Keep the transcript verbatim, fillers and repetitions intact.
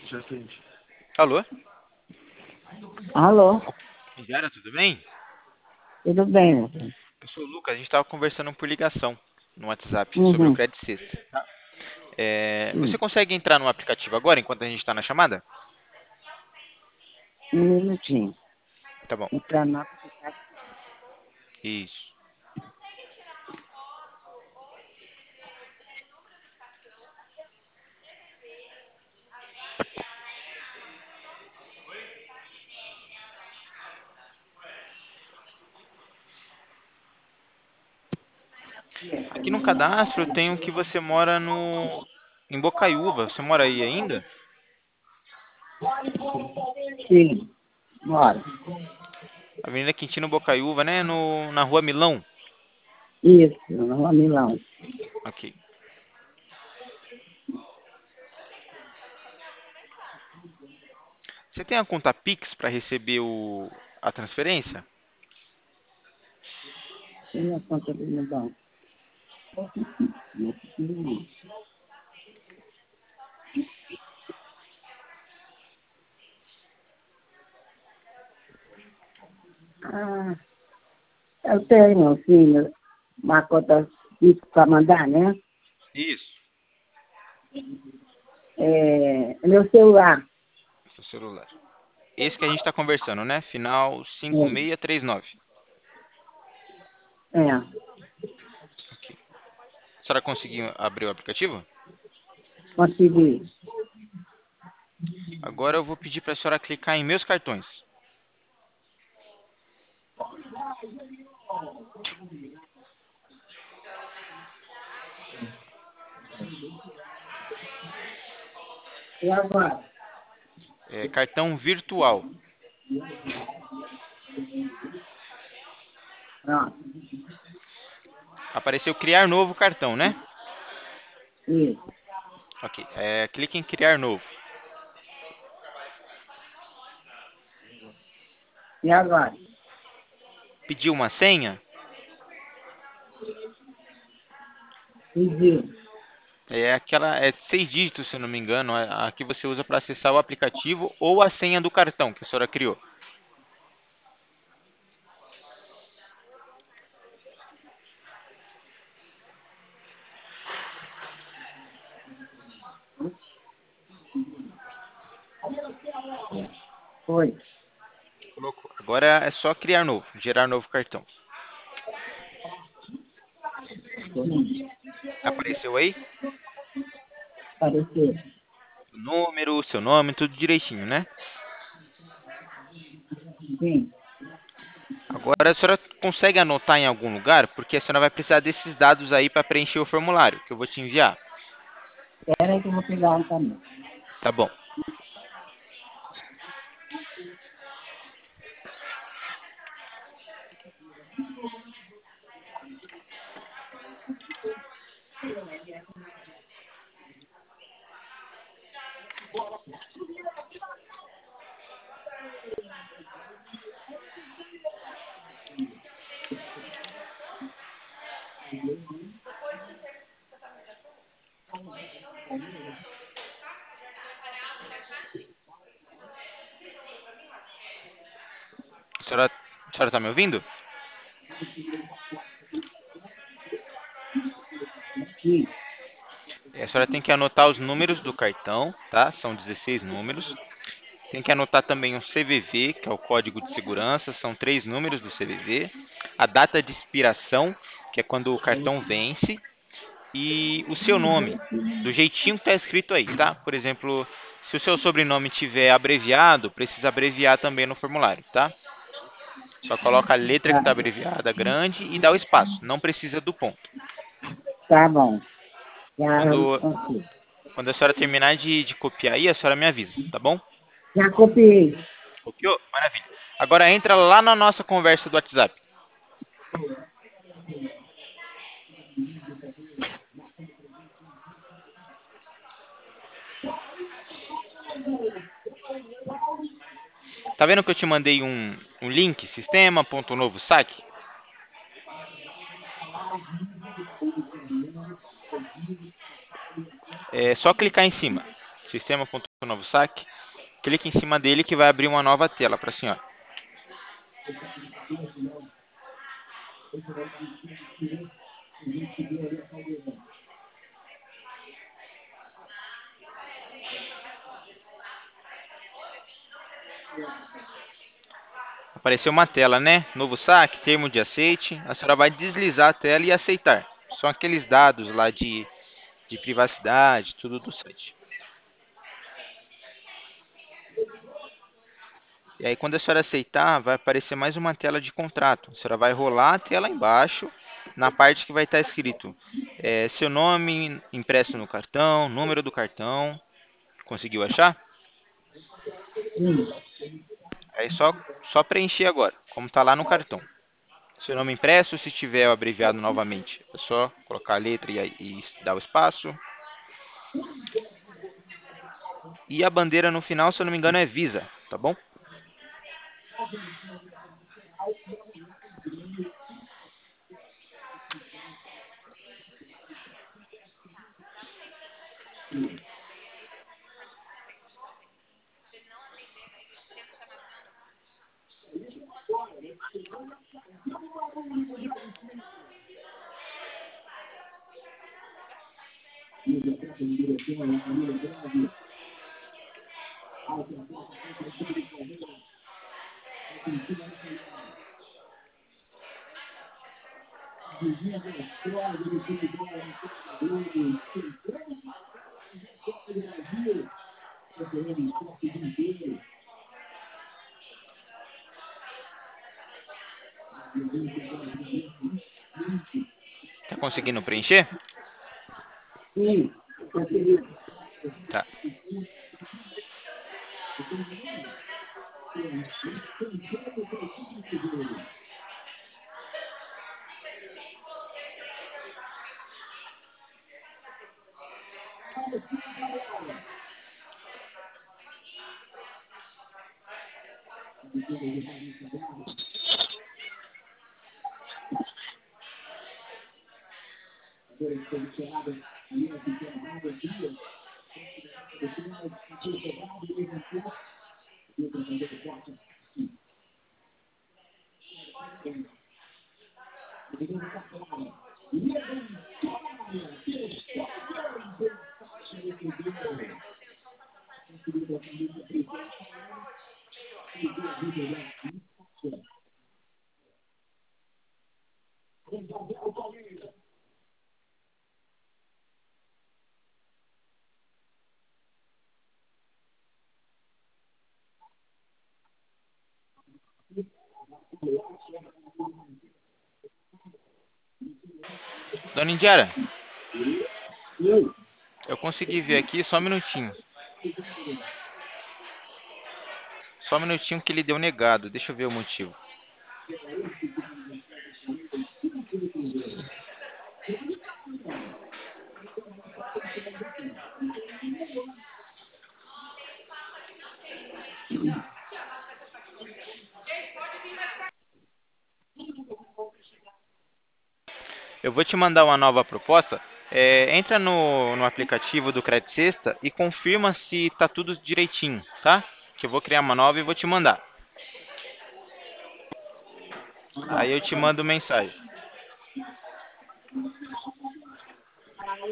Alô? Alô, Indiara, tudo bem? tudo bem, meu filho? Eu sou o Lucas, a gente estava conversando por ligação no WhatsApp sobre o Uhum, Credit Sexta. É, você sim. consegue entrar no aplicativo agora, enquanto a gente está na chamada? Um minutinho. Tá bom. Entrar no aplicativo. Isso. Aqui no cadastro eu tenho que você mora no em Bocaiúva. Você mora aí ainda? Sim, bora. Avenida Quintino Bocaiúva, né? No, na Rua Milão. Isso, na Rua Milão. Ok. Você tem a conta Pix para receber o, a transferência? Tem a conta do Milão. Ah, eu tenho, sim, uma conta para mandar, né? Isso. É, meu celular. Seu celular. Esse que a gente está conversando, né? Final cinco seis três nove. É, é, Ok. A senhora conseguiu abrir o aplicativo? consegui. Agora eu vou pedir para a senhora clicar em meus cartões. E agora? É, cartão virtual. Pronto. Apareceu criar novo cartão, né? Isso. Ok. É, clique em criar novo. E agora? Pediu uma senha? Pedi. É aquela, é seis dígitos, se eu não me engano, a, a que você usa para acessar o aplicativo ou a senha do cartão que a senhora criou. Foi. Colocou. Agora é só criar novo, gerar novo cartão. Apareceu aí? Apareceu. O número, seu nome, tudo direitinho, né? Sim. Agora a senhora consegue anotar em algum lugar, porque a senhora vai precisar desses dados aí para preencher o formulário que eu vou te enviar. Espera aí que eu vou pegar um também. Tá bom. A senhora, a senhora tá me ouvindo? Sim. É, a senhora tem que anotar os números do cartão, tá? São dezesseis números. Tem que anotar também o C V V, que é o código de segurança, são três números do C V V. A data de expiração, que é quando o cartão vence. E o seu nome, do jeitinho que está escrito aí, tá? Por exemplo, se o seu sobrenome tiver abreviado, precisa abreviar também no formulário, tá? Só coloca a letra que Tá, está abreviada grande e dá o espaço, não precisa do ponto. tá bom. Já Quando, consigo. quando a senhora terminar de, de copiar aí, a senhora me avisa, tá bom? Já copiei. Copiou? Maravilha. Agora entra lá na nossa conversa do WhatsApp. Tá vendo que eu te mandei um, um link, sistema.novo saque? É só clicar em cima. sistema.novo saque, clique em cima dele que vai abrir uma nova tela para a senhora. Apareceu uma tela, né? Novo saque, termo de aceite. A senhora vai deslizar a tela e aceitar. São aqueles dados lá de, de privacidade, tudo do site. E aí, quando a senhora aceitar, vai aparecer mais uma tela de contrato. A senhora vai rolar a tela embaixo, na parte que vai estar escrito é, seu nome impresso no cartão, número do cartão. Conseguiu achar? Sim. Aí só, só preencher agora, como está lá no cartão. Seu nome impresso, se tiver abreviado novamente, é só colocar a letra e, e dar o espaço. E a bandeira no final, se eu não me engano, é Visa, tá bom? Tá conseguindo preencher? Sim. Consegui. Tá. Dona Indiara, Sim. eu consegui ver aqui, só um minutinho. Só um minutinho que ele deu negado. Deixa eu ver o motivo. Eu vou te mandar uma nova proposta. É, entra no, no aplicativo do Credit Sexta e confirma se está tudo direitinho, tá? Que eu vou criar uma nova e vou te mandar. Aí eu te mando mensagem.